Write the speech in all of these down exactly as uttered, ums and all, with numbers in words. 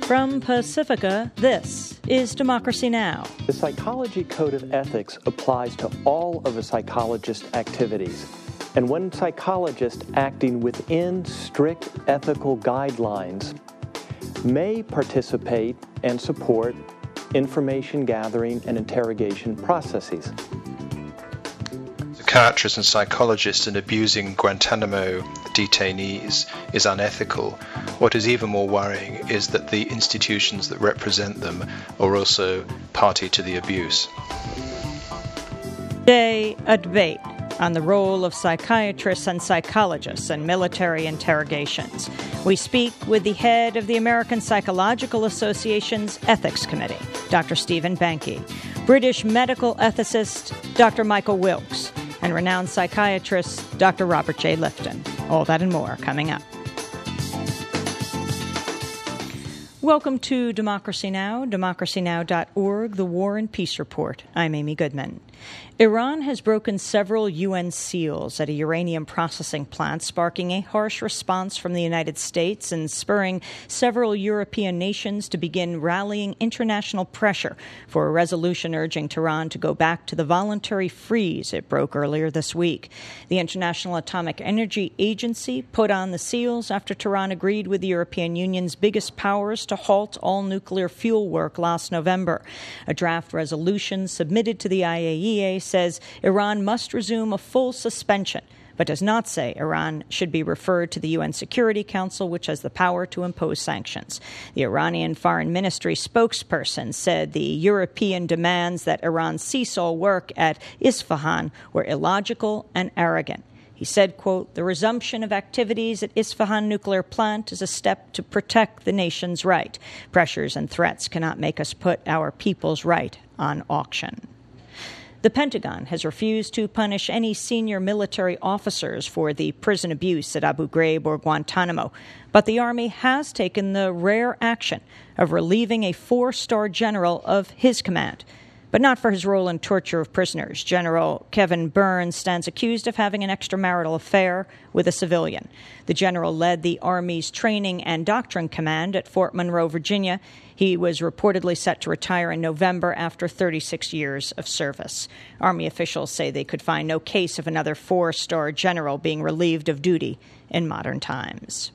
From Pacifica, this is Democracy Now! The Psychology Code of Ethics applies to all of a psychologist's activities. And when psychologists acting within strict ethical guidelines may participate and support information gathering and interrogation processes. Psychiatrists and psychologists in abusing Guantanamo detainees is unethical. What is even more worrying is that the institutions that represent them are also party to the abuse. Today, a debate on the role of psychiatrists and psychologists in military interrogations. We speak with the head of the American Psychological Association's Ethics Committee, Doctor Stephen Banky, British medical ethicist Doctor Michael Wilkes, and renowned psychiatrist Doctor Robert J. Lifton. All that and more coming up. Welcome to Democracy Now!, democracy now dot org, the War and Peace Report. I'm Amy Goodman. Iran has broken several U N seals at a uranium processing plant, sparking a harsh response from the United States and spurring several European nations to begin rallying international pressure for a resolution urging Tehran to go back to the voluntary freeze it broke earlier this week. The International Atomic Energy Agency put on the seals after Tehran agreed with the European Union's biggest powers to halt all nuclear fuel work last November. A draft resolution submitted to the I A E A says Iran must resume a full suspension, but does not say Iran should be referred to the U N Security Council, which has the power to impose sanctions. The Iranian Foreign Ministry spokesperson said the European demands that Iran cease all work at Isfahan were illogical and arrogant. He said, quote, "The resumption of activities at Isfahan nuclear plant is a step to protect the nation's right. Pressures and threats cannot make us put our people's right on auction." The Pentagon has refused to punish any senior military officers for the prison abuse at Abu Ghraib or Guantanamo, but the Army has taken the rare action of relieving a four-star general of his command, but not for his role in torture of prisoners. General Kevin Burns stands accused of having an extramarital affair with a civilian. The general led the Army's Training and Doctrine Command at Fort Monroe, Virginia. He was reportedly set to retire in November after thirty-six years of service. Army officials say they could find no case of another four-star general being relieved of duty in modern times.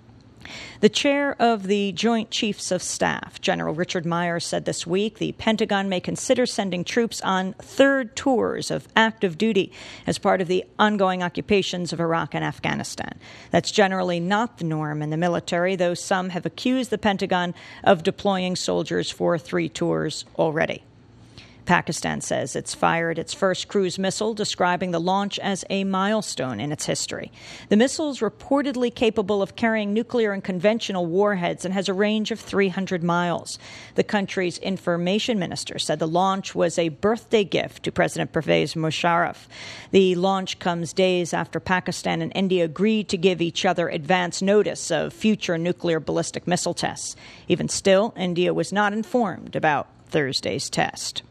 The chair of the Joint Chiefs of Staff, General Richard Myers, said this week the Pentagon may consider sending troops on third tours of active duty as part of the ongoing occupations of Iraq and Afghanistan. That's generally not the norm in the military, though some have accused the Pentagon of deploying soldiers for three tours already. Pakistan says it's fired its first cruise missile, describing the launch as a milestone in its history. The missile is reportedly capable of carrying nuclear and conventional warheads and has a range of three hundred miles. The country's information minister said the launch was a birthday gift to President Pervez Musharraf. The launch comes days after Pakistan and India agreed to give each other advance notice of future nuclear ballistic missile tests. Even still, India was not informed about Thursday's test.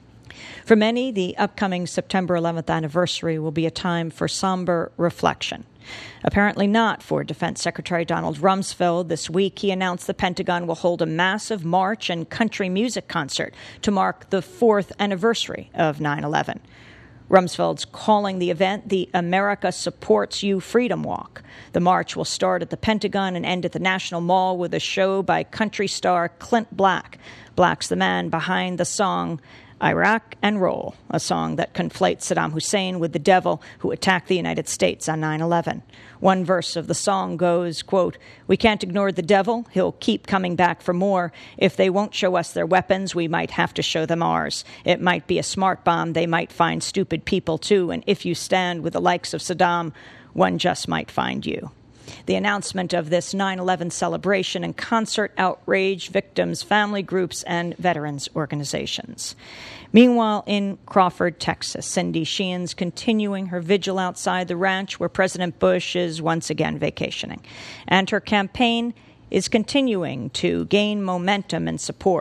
For many, the upcoming September eleventh anniversary will be a time for somber reflection. Apparently not for Defense Secretary Donald Rumsfeld. This week, he announced the Pentagon will hold a massive march and country music concert to mark the fourth anniversary of nine eleven. Rumsfeld's calling the event the America Supports You Freedom Walk. The march will start at the Pentagon and end at the National Mall with a show by country star Clint Black. Black's the man behind the song Iraq and Roll, a song that conflates Saddam Hussein with the devil who attacked the United States on nine eleven. One verse of the song goes, quote, "We can't ignore the devil. He'll keep coming back for more. If they won't show us their weapons, we might have to show them ours. It might be a smart bomb. They might find stupid people, too. And if you stand with the likes of Saddam, one just might find you." The announcement of this nine eleven celebration and concert outraged victims, family groups, and veterans organizations. Meanwhile, in Crawford, Texas, Cindy Sheehan's continuing her vigil outside the ranch where President Bush is once again vacationing. And her campaign is continuing to gain momentum and support.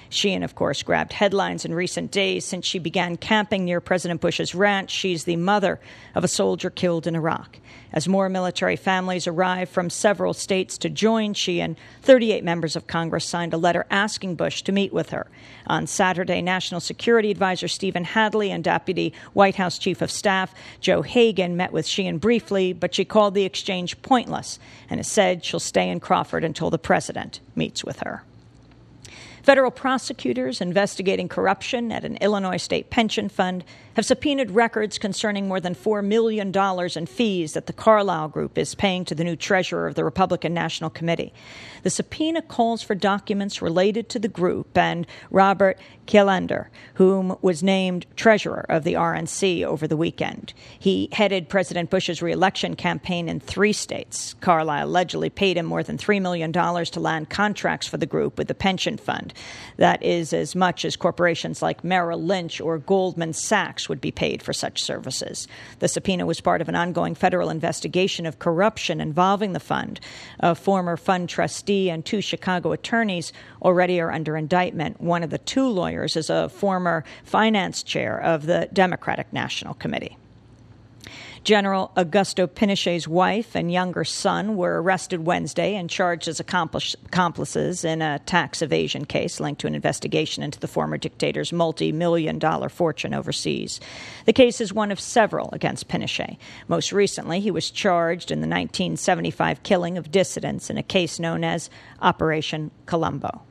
Sheehan, of course, grabbed headlines in recent days since she began camping near President Bush's ranch. She's the mother of a soldier killed in Iraq. As more military families arrive from several states to join Sheehan, thirty-eight members of Congress signed a letter asking Bush to meet with her. On Saturday, National Security Advisor Stephen Hadley and Deputy White House Chief of Staff Joe Hagan met with Sheehan briefly, but she called the exchange pointless and has said she'll stay in Crawford until the president meets with her. Federal prosecutors investigating corruption at an Illinois state pension fund have subpoenaed records concerning more than four million dollars in fees that the Carlyle Group is paying to the new treasurer of the Republican National Committee. The subpoena calls for documents related to the group and Robert Kielander, whom was named treasurer of the R N C over the weekend. He headed President Bush's reelection campaign in three states. Carlyle allegedly paid him more than three million dollars to land contracts for the group with the pension fund. That is as much as corporations like Merrill Lynch or Goldman Sachs would be paid for such services. The subpoena was part of an ongoing federal investigation of corruption involving the fund. A former fund trustee and two Chicago attorneys already are under indictment. One of the two lawyers is a former finance chair of the Democratic National Committee. General Augusto Pinochet's wife and younger son were arrested Wednesday and charged as accomplice, accomplices in a tax evasion case linked to an investigation into the former dictator's multi-million dollar fortune overseas. The case is one of several against Pinochet. Most recently, he was charged in the nineteen seventy-five killing of dissidents in a case known as Operation Colombo.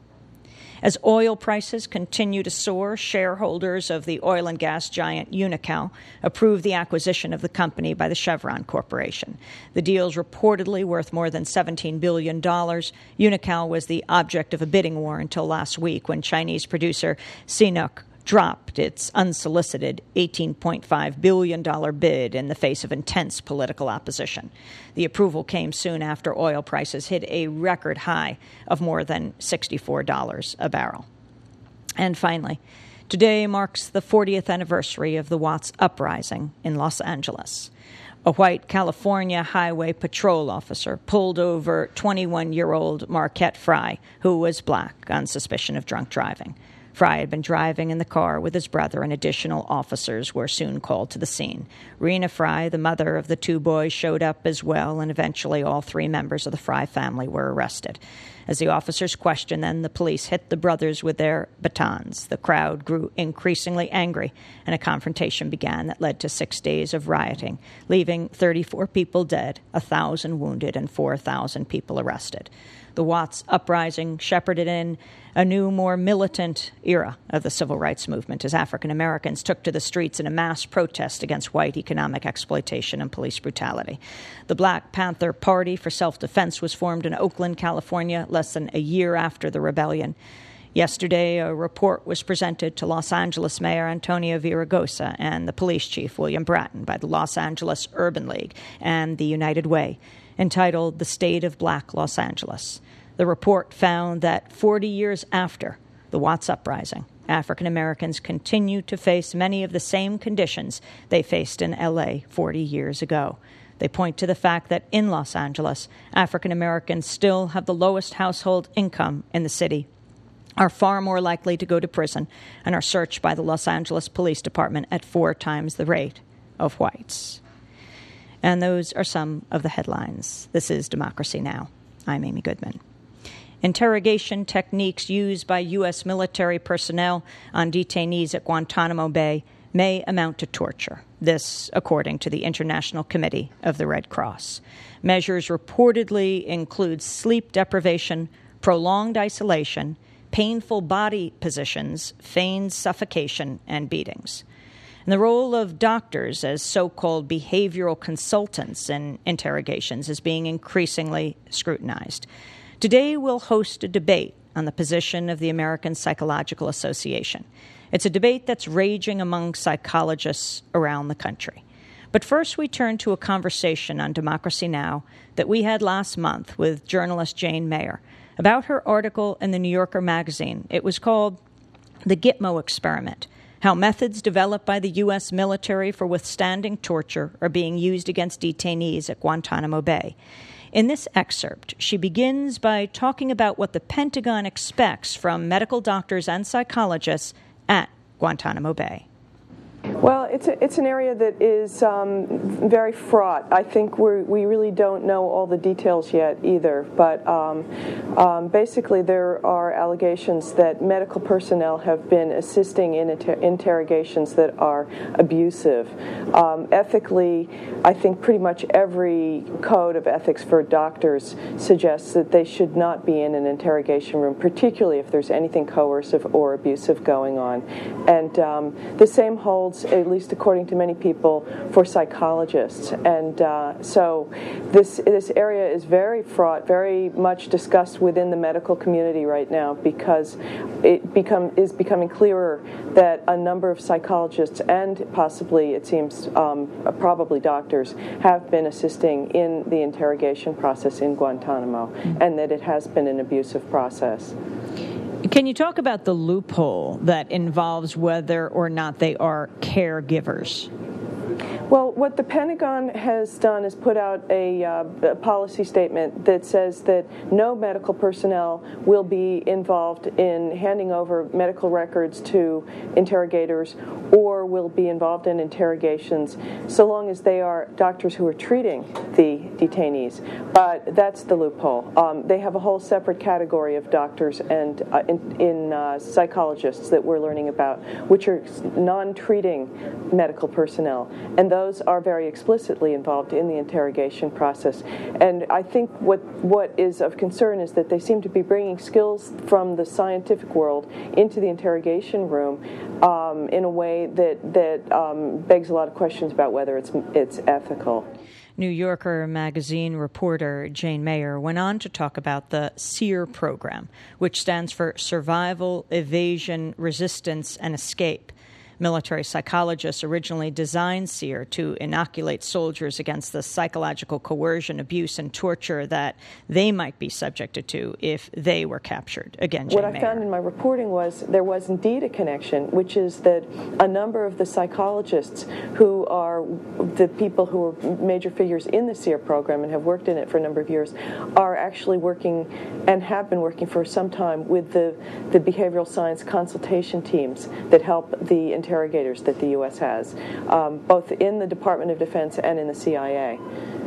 As oil prices continue to soar, shareholders of the oil and gas giant Unocal approved the acquisition of the company by the Chevron Corporation. The deal's reportedly worth more than seventeen billion dollars. Unocal was the object of a bidding war until last week when Chinese producer CNOOC dropped its unsolicited eighteen point five billion dollars bid in the face of intense political opposition. The approval came soon after oil prices hit a record high of more than sixty-four dollars a barrel. And finally, today marks the fortieth anniversary of the Watts Uprising in Los Angeles. A white California Highway Patrol officer pulled over twenty-one-year-old Marquette Fry, who was black, on suspicion of drunk driving. Fry had been driving in the car with his brother, and additional officers were soon called to the scene. Rena Fry, the mother of the two boys, showed up as well, and eventually all three members of the Fry family were arrested. As the officers questioned them, the police hit the brothers with their batons. The crowd grew increasingly angry, and a confrontation began that led to six days of rioting, leaving thirty-four people dead, one thousand wounded, and four thousand people arrested. The Watts Uprising shepherded in a new, more militant era of the civil rights movement as African Americans took to the streets in a mass protest against white economic exploitation and police brutality. The Black Panther Party for Self-Defense was formed in Oakland, California, less than a year after the rebellion. Yesterday, a report was presented to Los Angeles Mayor Antonio Villaraigosa and the police chief, William Bratton, by the Los Angeles Urban League and the United Way, entitled The State of Black Los Angeles. The report found that forty years after the Watts Uprising, African Americans continue to face many of the same conditions they faced in L A forty years ago. They point to the fact that in Los Angeles, African Americans still have the lowest household income in the city, are far more likely to go to prison, and are searched by the Los Angeles Police Department at four times the rate of whites. And those are some of the headlines. This is Democracy Now! I'm Amy Goodman. Interrogation techniques used by U S military personnel on detainees at Guantanamo Bay may amount to torture. This, according to the International Committee of the Red Cross. Measures reportedly include sleep deprivation, prolonged isolation, painful body positions, feigned suffocation, and beatings. And the role of doctors as so-called behavioral consultants in interrogations is being increasingly scrutinized. Today, we'll host a debate on the position of the American Psychological Association. It's a debate that's raging among psychologists around the country. But first, we turn to a conversation on Democracy Now! That we had last month with journalist Jane Mayer about her article in the New Yorker magazine. It was called The Gitmo Experiment: How Methods Developed by the U S Military for Withstanding Torture Are Being Used Against Detainees at Guantanamo Bay. In this excerpt, she begins by talking about what the Pentagon expects from medical doctors and psychologists at Guantanamo Bay. Well, it's a, it's an area that is um, very fraught. I think we we really don't know all the details yet either. But um, um, basically, there are allegations that medical personnel have been assisting in inter- interrogations that are abusive. Um, ethically, I think pretty much every code of ethics for doctors suggests that they should not be in an interrogation room, particularly if there's anything coercive or abusive going on. And um, the same holds, at least according to many people, for psychologists. And uh, so this this area is very fraught, very much discussed within the medical community right now, because it become is becoming clearer that a number of psychologists and possibly, it seems, um, probably doctors have been assisting in the interrogation process in Guantanamo, mm-hmm. and that it has been an abusive process. Can you talk about the loophole that involves whether or not they are caregivers? Well, what the Pentagon has done is put out a, uh, a policy statement that says that no medical personnel will be involved in handing over medical records to interrogators or will be involved in interrogations so long as they are doctors who are treating the detainees. But that's the loophole. Um, they have a whole separate category of doctors and uh, in, in uh, psychologists that we're learning about, which are non-treating medical personnel. And those are very explicitly involved in the interrogation process. And I think what what is of concern is that they seem to be bringing skills from the scientific world into the interrogation room um, in a way that that um, begs a lot of questions about whether it's it's ethical. New Yorker magazine reporter Jane Mayer went on to talk about the SEER program, which stands for Survival, Evasion, Resistance, and Escape. Military psychologists originally designed SEER to inoculate soldiers against the psychological coercion, abuse, and torture that they might be subjected to if they were captured. Again, Jane What I Mayer. found in my reporting was there was indeed a connection, which is that a number of the psychologists who are the people who are major figures in the SEER program and have worked in it for a number of years are actually working and have been working for some time with the, the behavioral science consultation teams that help the interrogators that the U S has, um, both in the Department of Defense and in the C I A.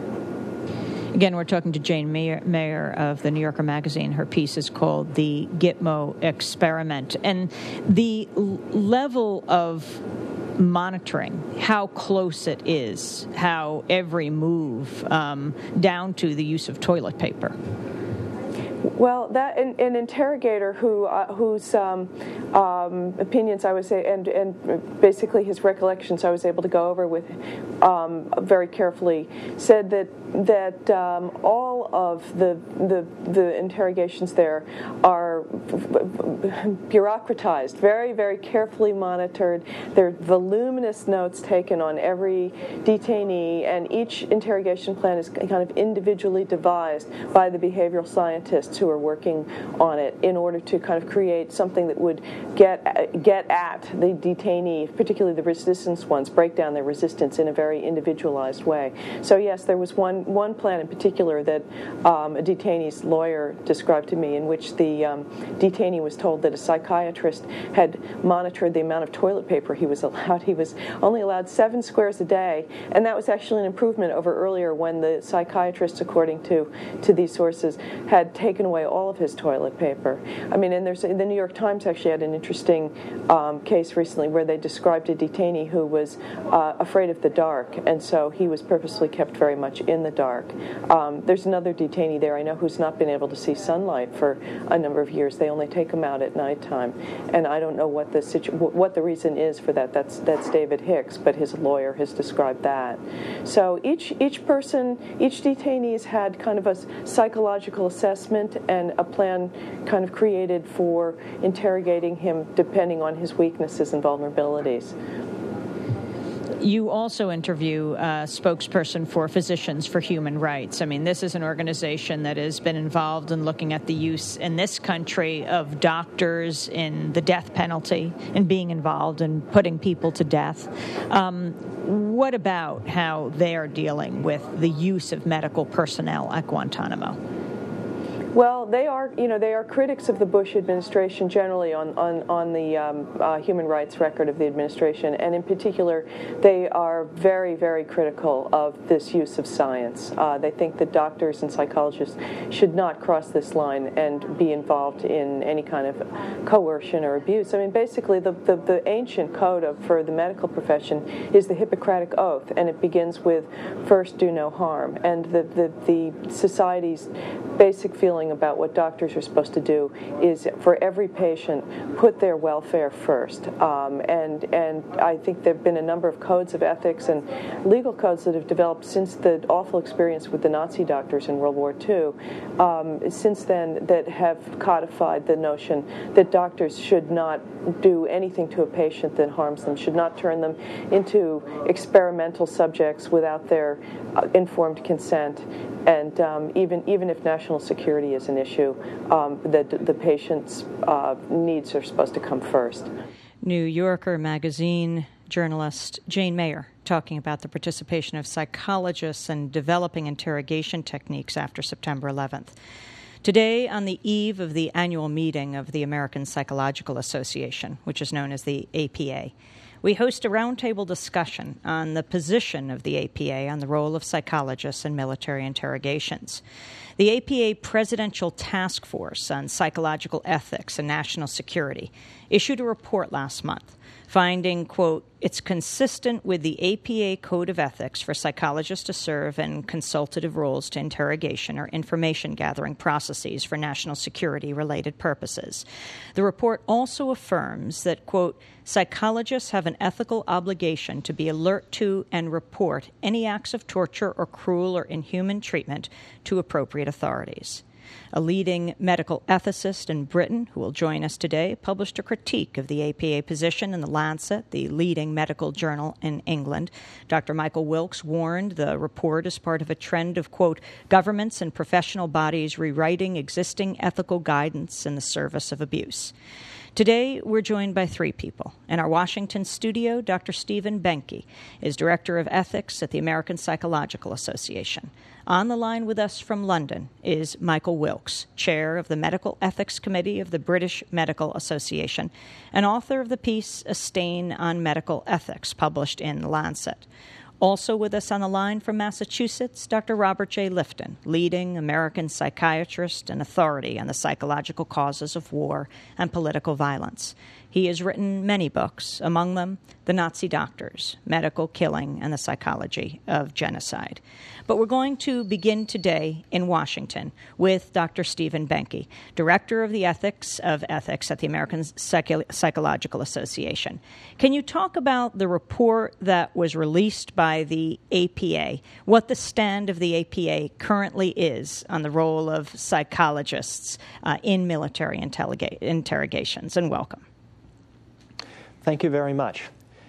Again, we're talking to Jane Mayer, Mayer of the New Yorker magazine. Her piece is called The Gitmo Experiment. And the l- level of monitoring, how close it is, how every move, um, down to the use of toilet paper. Well, that an, an interrogator who uh, whose um, um, opinions I was and and basically his recollections I was able to go over with um, very carefully said that that um, all of the, the the interrogations there are bureaucratized, very very carefully monitored. There are voluminous notes taken on every detainee, and each interrogation plan is kind of individually devised by the behavioral scientists who are working on it in order to kind of create something that would get get at the detainee, particularly the resistance ones, break down their resistance in a very individualized way. So yes, there was one one plan in particular that um, a detainee's lawyer described to me, in which the um, detainee was told that a psychiatrist had monitored the amount of toilet paper he was allowed. He was only allowed seven squares a day, and that was actually an improvement over earlier when the psychiatrist, according to to these sources, had taken away all of his toilet paper. I mean, and there's the New York Times actually had an interesting um, case recently where they described a detainee who was uh, afraid of the dark, and so he was purposely kept very much in the dark. Um, there's another detainee there I know who's not been able to see sunlight for a number of years. They only take him out at nighttime, and I don't know what the situ- what the reason is for that. That's that's David Hicks, but his lawyer has described that. So each each person, each detainee's had kind of a psychological assessment and a plan kind of created for interrogating him depending on his weaknesses and vulnerabilities. You also interview a spokesperson for Physicians for Human Rights. I mean, this is an organization that has been involved in looking at the use in this country of doctors in the death penalty and being involved in putting people to death. Um, what about how they are dealing with the use of medical personnel at Guantanamo? Well, they are, you know, they are critics of the Bush administration generally on on on the um, uh, human rights record of the administration, and in particular, they are very, very critical of this use of science. Uh, they think that doctors and psychologists should not cross this line and be involved in any kind of coercion or abuse. I mean, basically, the the, the ancient code of, for the medical profession is the Hippocratic Oath, and it begins with "first do no harm," and the the, the society's basic feeling about what doctors are supposed to do is, for every patient, put their welfare first. Um, and and I think there have been a number of codes of ethics and legal codes that have developed since the awful experience with the Nazi doctors in World War Two, um, since then, that have codified the notion that doctors should not do anything to a patient that harms them, should not turn them into experimental subjects without their uh, informed consent, and um, even even if national security is an issue, um, that the patient's uh, needs are supposed to come first. New Yorker magazine journalist Jane Mayer talking about the participation of psychologists in developing interrogation techniques after September eleventh. Today, on the eve of the annual meeting of the American Psychological Association, which is known as the A P A, we host a roundtable discussion on the position of the A P A on the role of psychologists in military interrogations. The A P A Presidential Task Force on Psychological Ethics and National Security issued a report last month finding, quote, it's consistent with the A P A Code of Ethics for psychologists to serve in consultative roles to interrogation or information-gathering processes for national security-related purposes. The report also affirms that, quote, psychologists have an ethical obligation to be alert to and report any acts of torture or cruel or inhuman treatment to appropriate authorities. A leading medical ethicist in Britain, who will join us today, published a critique of the A P A position in The Lancet, the leading medical journal in England. Doctor Michael Wilkes warned the report is part of a trend of, quote, governments and professional bodies rewriting existing ethical guidance in the service of abuse. Today, we're joined by three people. In our Washington studio, Doctor Stephen Benke is Director of Ethics at the American Psychological Association. On the line with us from London is Michael Wilkes, Chair of the Medical Ethics Committee of the British Medical Association and author of the piece A Stain on Medical Ethics, published in The Lancet. Also with us on the line from Massachusetts, Doctor Robert J. Lifton, leading American psychiatrist and authority on the psychological causes of war and political violence. He has written many books, among them The Nazi Doctors, Medical Killing and the Psychology of Genocide. But we're going to begin today in Washington with Doctor Stephen Benke, Director of the Ethics of Ethics at the American Psych- Psychological Association. Can you talk about the report that was released by the A P A, what the stand of the A P A currently is on the role of psychologists uh, in military interroga- interrogations? And welcome. Thank you very much.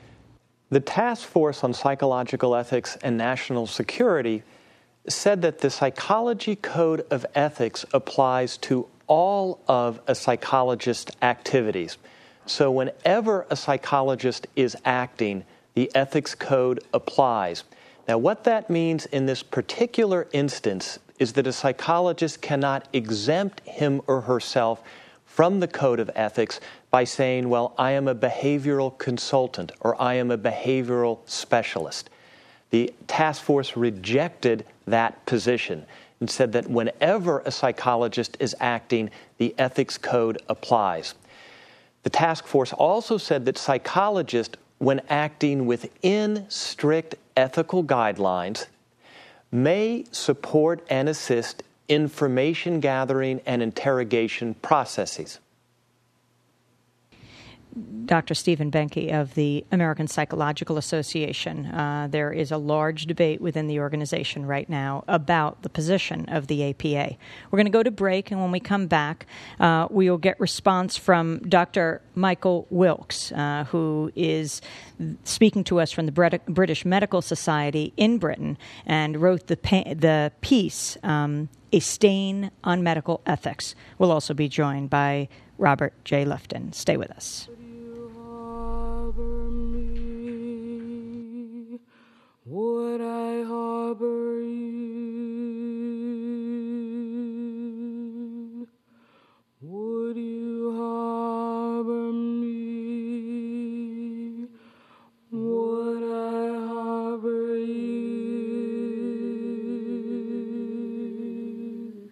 The Task Force on Psychological Ethics and National Security said that the Psychology Code of Ethics applies to all of a psychologist's activities. So whenever a psychologist is acting, the Ethics Code applies. Now, what that means in this particular instance is that a psychologist cannot exempt him or herself from the Code of Ethics by saying, well, I am a behavioral consultant or I am a behavioral specialist. The task force rejected that position and said that whenever a psychologist is acting, the ethics code applies. The task force also said that psychologists, when acting within strict ethical guidelines, may support and assist information gathering and interrogation processes. Doctor Stephen Benke of the American Psychological Association. Uh, there is a large debate within the organization right now about the position of the A P A. We're going to go to break, and when we come back, uh, we will get response from Doctor Michael Wilkes, uh, who is speaking to us from the Brit- British Medical Society in Britain and wrote the, pa- the piece, um, A Stain on Medical Ethics. We'll also be joined by Robert J. Lifton. Stay with us. Would I harbor you? Would you harbor me? Would I harbor you?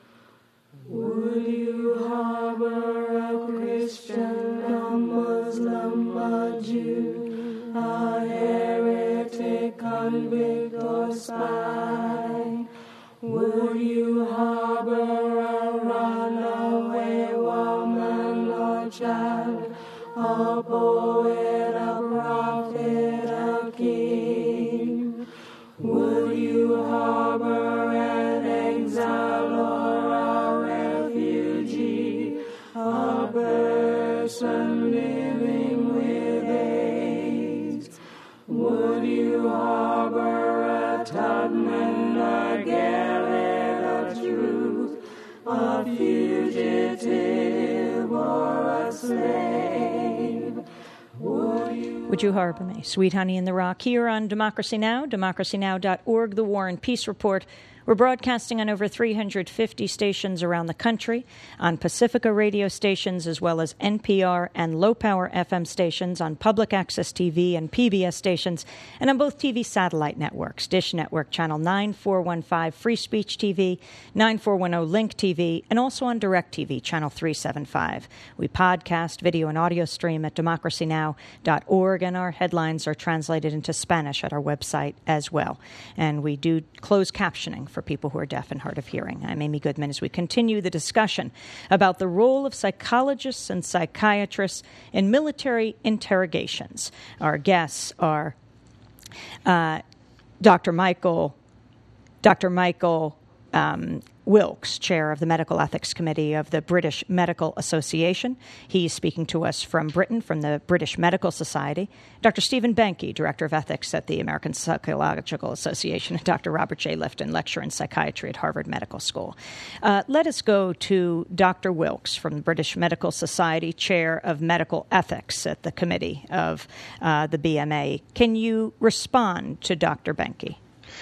Would you harbor a Christian, a Muslim, a Jew, a heretic, convict or spy? Would you harbor a runaway woman or child, a poet, a prophet, a king? Would you harbor an exile or a refugee, a person living with AIDS? Would you harbor a Tubman, a Garrett, a Truth, a fugitive or a slave? Would you, Would you harbor me? Sweet Honey in the Rock here on Democracy Now!, democracy now dot org, The War and Peace Report. We're broadcasting on over three hundred fifty stations around the country, on Pacifica radio stations, as well as N P R and low-power F M stations, on public access T V and P B S stations, and on both T V satellite networks, Dish Network Channel nine four one five Free Speech T V, nine four one zero Link T V, and also on DirecTV Channel three seventy-five. We podcast, video, and audio stream at democracy now dot org, and our headlines are translated into Spanish at our website as well. And we do closed captioning for people who are deaf and hard of hearing. I'm Amy Goodman as we continue the discussion about the role of psychologists and psychiatrists in military interrogations. Our guests are uh, Doctor Michael, Doctor Michael um, Wilkes, chair of the Medical Ethics Committee of the British Medical Association. He's speaking to us from Britain, from the British Medical Society. Doctor Stephen Benke, director of ethics at the American Psychological Association, and Doctor Robert J. Lifton, lecturer in psychiatry at Harvard Medical School. Uh, let us go to Doctor Wilkes from the British Medical Society, chair of medical ethics at the committee of uh, the B M A. Can you respond to Doctor Benke?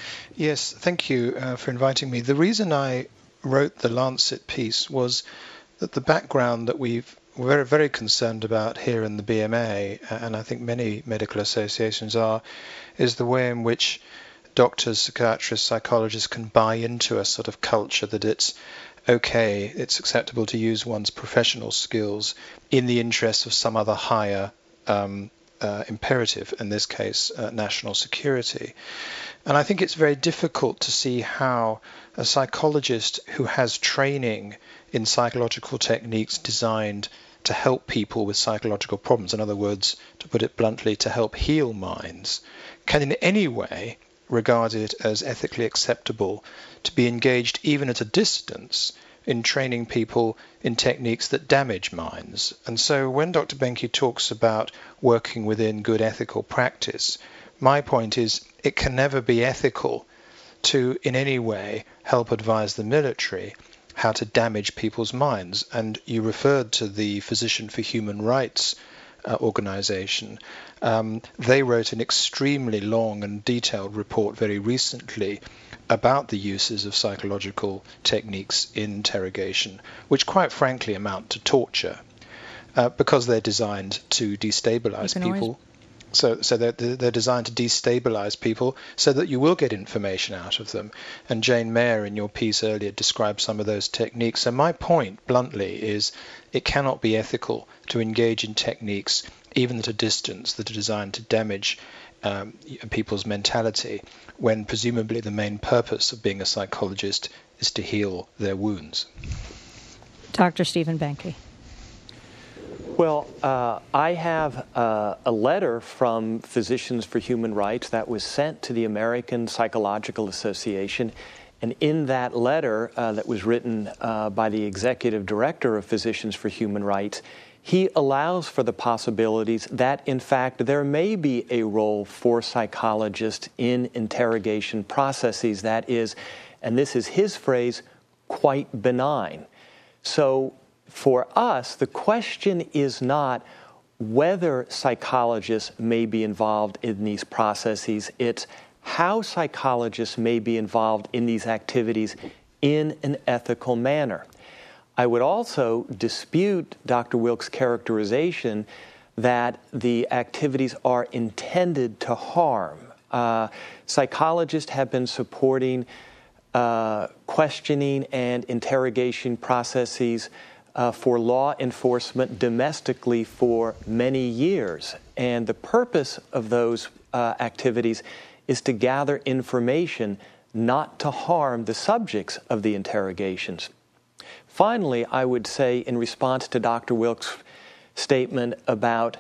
Yes, thank you uh, for inviting me. The reason I wrote the Lancet piece was that the background that we've, we're very, very concerned about here in the B M A, and I think many medical associations are, is the way in which doctors, psychiatrists, psychologists can buy into a sort of culture that it's okay, it's acceptable to use one's professional skills in the interest of some other higher um, uh, imperative, in this case, uh, national security. And I think it's very difficult to see how a psychologist who has training in psychological techniques designed to help people with psychological problems, in other words, to put it bluntly, to help heal minds, can in any way regard it as ethically acceptable to be engaged even at a distance in training people in techniques that damage minds. And so when Doctor Benke talks about working within good ethical practice, my point is it can never be ethical to in any way help advise the military how to damage people's minds. And you referred to the Physician for Human Rights uh, organization. Um, they wrote an extremely long and detailed report very recently about the uses of psychological techniques in interrogation, which quite frankly amount to torture, uh, because they're designed to destabilize people. Always... So, so they're, they're designed to destabilize people so that you will get information out of them. And Jane Mayer, in your piece earlier, described some of those techniques. So my point, bluntly, is it cannot be ethical to engage in techniques, even at a distance, that are designed to damage um, people's mentality, when presumably the main purpose of being a psychologist is to heal their wounds. Doctor Stephen Benke. Well, uh, I have uh, a letter from Physicians for Human Rights that was sent to the American Psychological Association. And in that letter uh, that was written uh, by the executive director of Physicians for Human Rights, he allows for the possibilities that, in fact, there may be a role for psychologists in interrogation processes that is, and this is his phrase, quite benign. So for us, the question is not whether psychologists may be involved in these processes, it's how psychologists may be involved in these activities in an ethical manner. I would also dispute Doctor Wilkes' characterization that the activities are intended to harm. Uh, psychologists have been supporting uh, questioning and interrogation processes uh, for law enforcement domestically for many years. And the purpose of those uh, activities is to gather information, not to harm the subjects of the interrogations. Finally, I would say, in response to Doctor Wilkes' statement about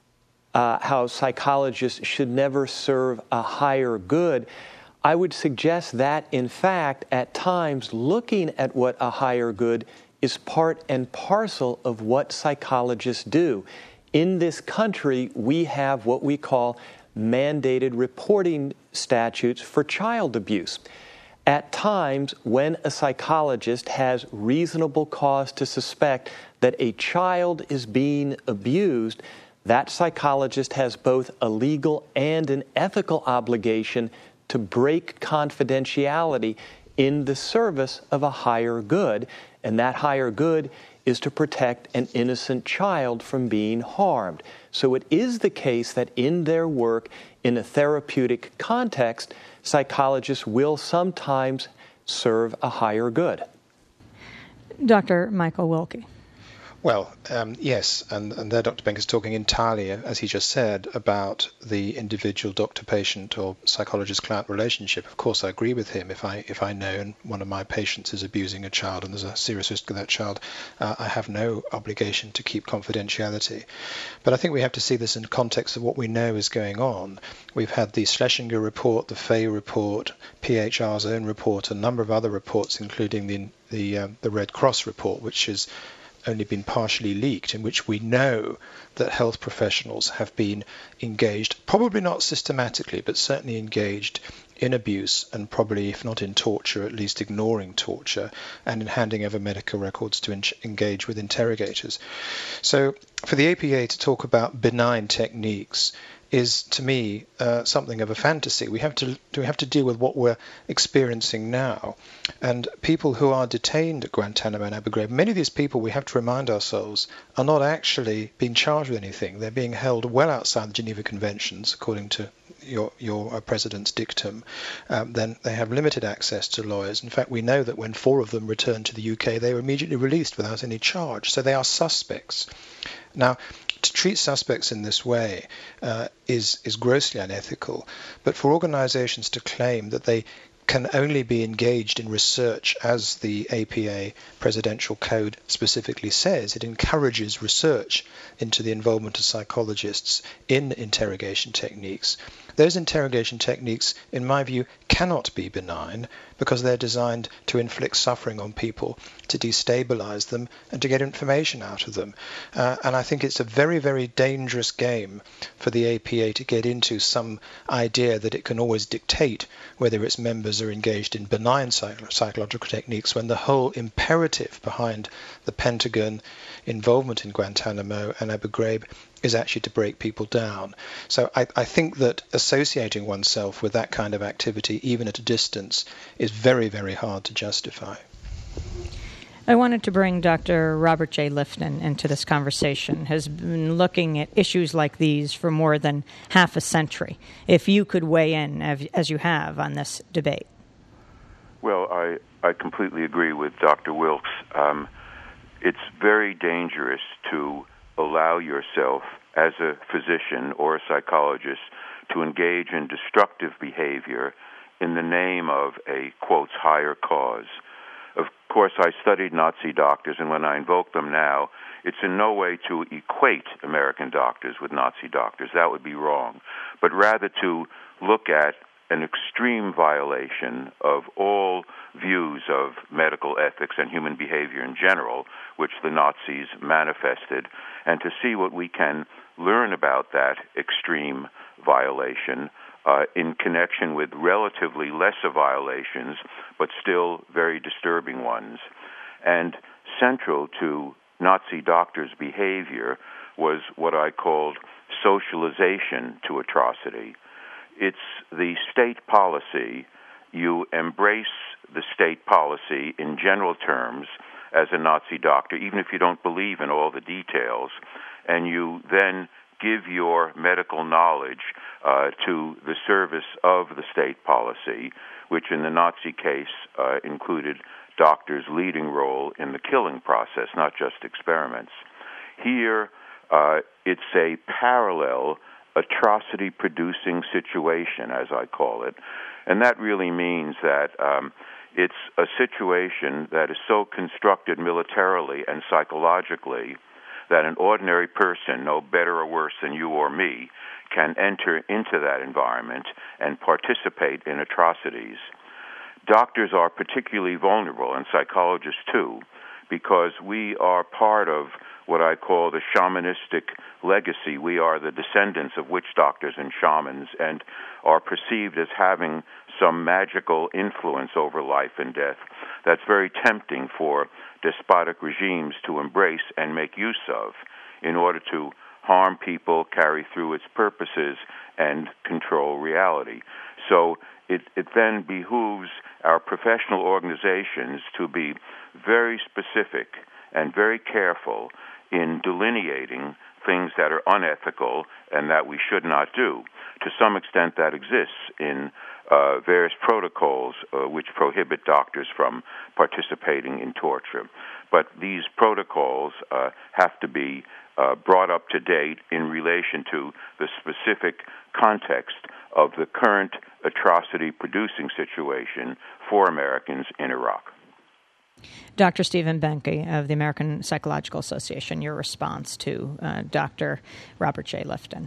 uh, how psychologists should never serve a higher good, I would suggest that, in fact, at times, looking at what a higher good is part and parcel of what psychologists do. In this country, we have what we call mandated reporting statutes for child abuse. At times, when a psychologist has reasonable cause to suspect that a child is being abused, that psychologist has both a legal and an ethical obligation to break confidentiality in the service of a higher good, and that higher good is to protect an innocent child from being harmed. So it is the case that in their work in a therapeutic context, psychologists will sometimes serve a higher good. Doctor Michael Wilke. Well, um, yes, and, and there Doctor Benck is talking entirely, as he just said, about the individual doctor-patient or psychologist-client relationship. Of course, I agree with him. If I if I know and one of my patients is abusing a child and there's a serious risk of that child, uh, I have no obligation to keep confidentiality. But I think we have to see this in context of what we know is going on. We've had the Schlesinger report, the Fay report, P H R's own report, a number of other reports, including the the, uh, the Red Cross report, which is only been partially leaked, in which we know that health professionals have been engaged, probably not systematically, but certainly engaged in abuse and probably, if not in torture, at least ignoring torture and in handing over medical records to en- engage with interrogators. So for the A P A to talk about benign techniques is, to me, uh, something of a fantasy. We have to we have to deal with what we're experiencing now. And people who are detained at Guantanamo and Abu Ghraib, many of these people, we have to remind ourselves, are not actually being charged with anything. They're being held well outside the Geneva Conventions, according to your your uh, president's dictum. Um, then they have limited access to lawyers. In fact, we know that when four of them returned to the U K, they were immediately released without any charge. So they are suspects. Now, to treat suspects in this way uh, is is grossly unethical. But for organizations to claim that they can only be engaged in research, as the A P A Presidential Code specifically says, it encourages research into the involvement of psychologists in interrogation techniques. Those interrogation techniques, in my view, cannot be benign because they're designed to inflict suffering on people, to destabilize them, and to get information out of them. Uh, and I think it's a very, very dangerous game for the A P A to get into some idea that it can always dictate whether its members are engaged in benign psych- psychological techniques, when the whole imperative behind the Pentagon involvement in Guantanamo and Abu Ghraib is actually to break people down. So I, I think that associating oneself with that kind of activity, even at a distance, is very, very hard to justify. I wanted to bring Doctor Robert J. Lifton into this conversation, has been looking at issues like these for more than half a century. If you could weigh in, as you have, on this debate. Well, I, I completely agree with Doctor Wilkes. Um, it's very dangerous to allow yourself as a physician or a psychologist to engage in destructive behavior in the name of a, quotes, higher cause. of course, I studied Nazi doctors, and when I invoke them now, it's in no way to equate American doctors with Nazi doctors. That would be wrong. But rather to look at an extreme violation of all views of medical ethics and human behavior in general, which the Nazis manifested, and to see what we can learn about that extreme violation uh, in connection with relatively lesser violations, but still very disturbing ones. And central to Nazi doctors' behavior was what I called socialization to atrocity. It's the state policy. You embrace the state policy in general terms as a Nazi doctor, even if you don't believe in all the details, and you then give your medical knowledge uh, to the service of the state policy, which in the Nazi case uh, included doctors' leading role in the killing process, not just experiments. Here, uh, it's a parallel atrocity-producing situation, as I call it, and that really means that um, it's a situation that is so constructed militarily and psychologically that an ordinary person, no better or worse than you or me, can enter into that environment and participate in atrocities. Doctors are particularly vulnerable, and psychologists too, because we are part of what I call the shamanistic legacy. We are the descendants of witch doctors and shamans and are perceived as having some magical influence over life and death that's very tempting for despotic regimes to embrace and make use of in order to harm people, carry through its purposes, and control reality. So it, it then behooves our professional organizations to be very specific and very careful in delineating things that are unethical and that we should not do. To some extent, that exists in uh, various protocols uh, which prohibit doctors from participating in torture. But these protocols uh, have to be uh, brought up to date in relation to the specific context of the current atrocity-producing situation for Americans in Iraq. Doctor Stephen Benke of the American Psychological Association, your response to uh, Doctor Robert J. Lifton.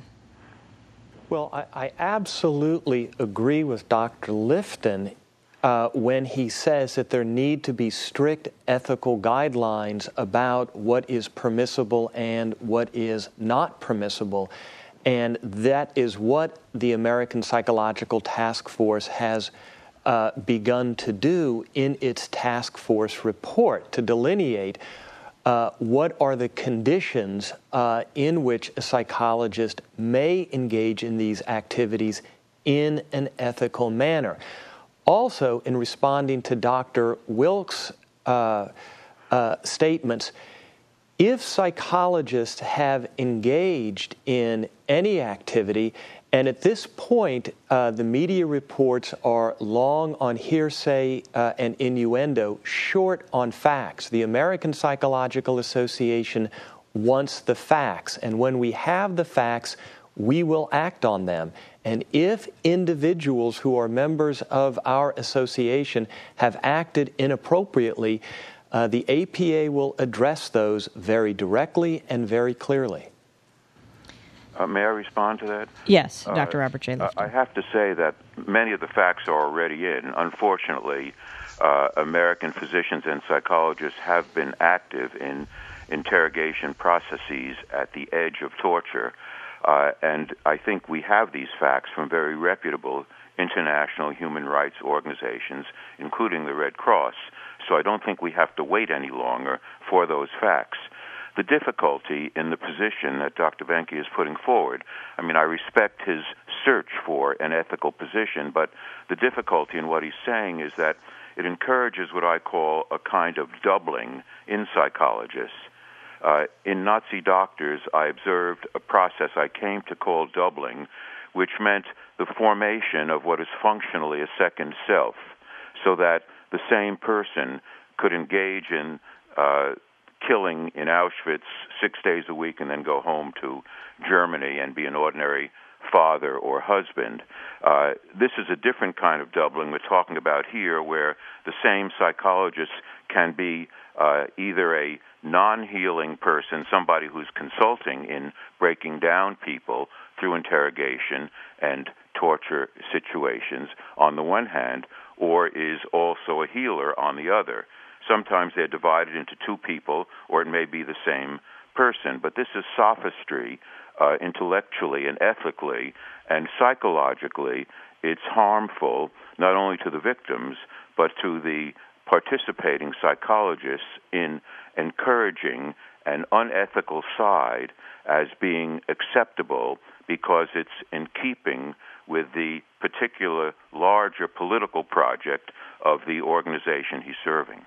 Well, I, I absolutely agree with Doctor Lifton uh, when he says that there need to be strict ethical guidelines about what is permissible and what is not permissible. And that is what the American Psychological Task Force has Uh, begun to do in its task force report to delineate uh, what are the conditions uh, in which a psychologist may engage in these activities in an ethical manner. Also, in responding to Doctor Wilkes' uh, uh, statements, if psychologists have engaged in any activity, and at this point, uh, the media reports are long on hearsay uh, and innuendo, short on facts. The American Psychological Association wants the facts, and when we have the facts, we will act on them. And if individuals who are members of our association have acted inappropriately, uh, the A P A will address those very directly and very clearly. Uh, may I respond to that? Yes, Doctor Uh, Robert J. Lifton. I have to say that many of the facts are already in. Unfortunately, uh, American physicians and psychologists have been active in interrogation processes at the edge of torture. Uh, and I think we have these facts from very reputable international human rights organizations, including the Red Cross. So I don't think we have to wait any longer for those facts. The difficulty in the position that Doctor Benke is putting forward, I mean, I respect his search for an ethical position, but the difficulty in what he's saying is that it encourages what I call a kind of doubling in psychologists. Uh, in Nazi doctors, I observed a process I came to call doubling, which meant the formation of what is functionally a second self, so that the same person could engage in uh, killing in Auschwitz six days a week and then go home to Germany and be an ordinary father or husband. Uh, this is a different kind of doubling we're talking about here, where the same psychologist can be uh, either a non-healing person, somebody who's consulting in breaking down people through interrogation and torture situations on the one hand, or is also a healer on the other. Sometimes they're divided into two people, or it may be the same person, but this is sophistry uh, intellectually and ethically, and psychologically it's harmful not only to the victims, but to the participating psychologists in encouraging an unethical side as being acceptable because it's in keeping with the particular larger political project of the organization he's serving.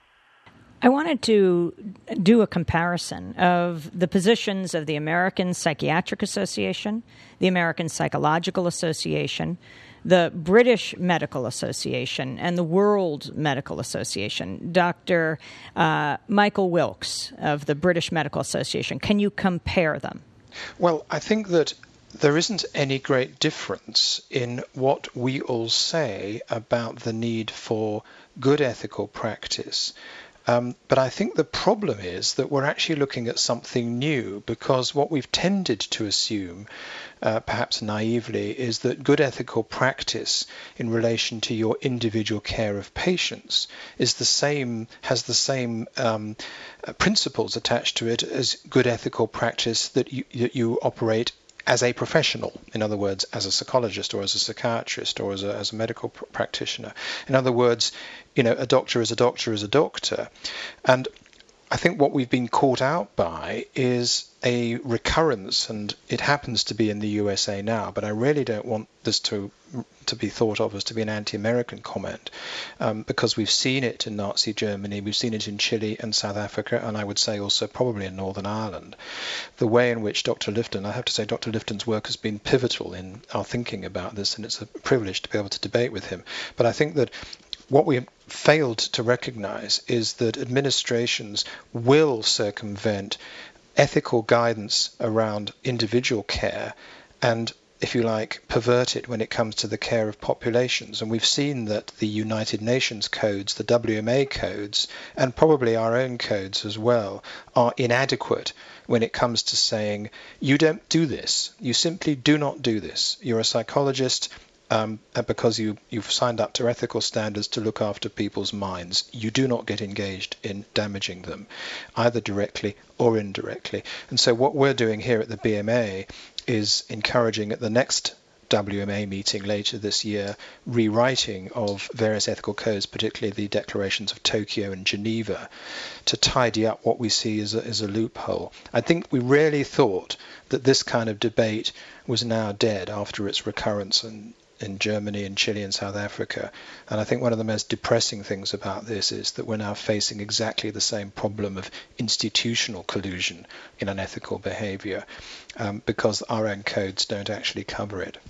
I wanted to do a comparison of the positions of the American Psychiatric Association, the American Psychological Association, the British Medical Association, and the World Medical Association. Doctor Uh, Michael Wilkes of the British Medical Association, can you compare them? Well, I think that there isn't any great difference in what we all say about the need for good ethical practice. Um, but I think the problem is that we're actually looking at something new, because what we've tended to assume, uh, perhaps naively, is that good ethical practice in relation to your individual care of patients is the same, has the same um, uh, principles attached to it as good ethical practice that you, that you operate as a professional, in other words, as a psychologist or as a psychiatrist or as a, as a medical pr- practitioner. In other words, you know, a doctor is a doctor is a doctor. And I think what we've been caught out by is a recurrence, and it happens to be in the U S A now, but I really don't want this to to be thought of as to be an anti-American comment, um, because we've seen it in Nazi Germany, we've seen it in Chile and South Africa, and I would say also probably in Northern Ireland. The way in which Doctor Lifton, I have to say Doctor Lifton's work has been pivotal in our thinking about this, and it's a privilege to be able to debate with him. But I think that what we have failed to recognize is that administrations will circumvent ethical guidance around individual care and, if you like, pervert it when it comes to the care of populations. And we've seen that the United Nations codes, the W M A codes, and probably our own codes as well, are inadequate when it comes to saying, you don't do this. You simply do not do this. You're a psychologist. Um, because you, you've signed up to ethical standards to look after people's minds. You do not get engaged in damaging them, either directly or indirectly. And so what we're doing here at the B M A is encouraging at the next W M A meeting later this year, rewriting of various ethical codes, particularly the declarations of Tokyo and Geneva, to tidy up what we see as a, as a loophole. I think we really thought that this kind of debate was now dead after its recurrence in in Germany and Chile and South Africa. And I think one of the most depressing things about this is that we're now facing exactly the same problem of institutional collusion in unethical behavior, um, because our own codes don't actually cover it.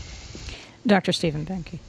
Doctor Stephen Behnke.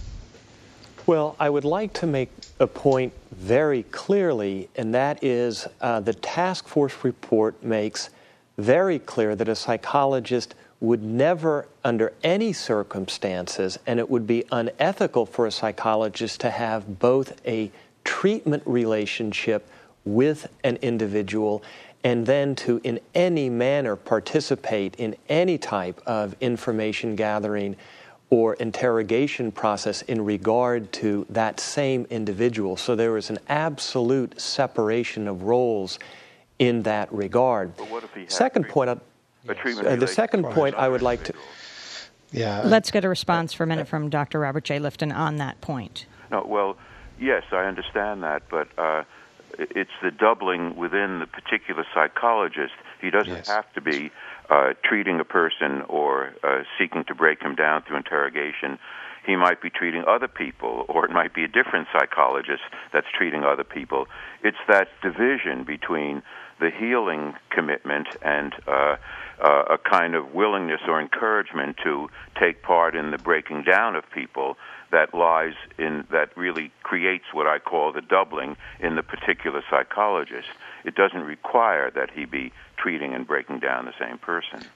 Well, I would like to make a point very clearly, and that is uh, the task force report makes very clear that a psychologist would never, under any circumstances, and it would be unethical for a psychologist to have both a treatment relationship with an individual and then to, in any manner, participate in any type of information gathering or interrogation process in regard to that same individual. So there is an absolute separation of roles in that regard. But what if he had Second treatment? point, I'd, Uh, the second point I would like to... Yeah. Let's get a response for a minute from Doctor Robert J. Lifton on that point. No, well, yes, I understand that, but uh, it's the doubling within the particular psychologist. He doesn't Yes. have to be uh, treating a person or uh, seeking to break him down through interrogation. He might be treating other people, or it might be a different psychologist that's treating other people. It's that division between the healing commitment and uh, uh, a kind of willingness or encouragement to take part in the breaking down of people that lies in, that really creates what I call the doubling in the particular psychologist. It doesn't require that he be treating and breaking down the same person.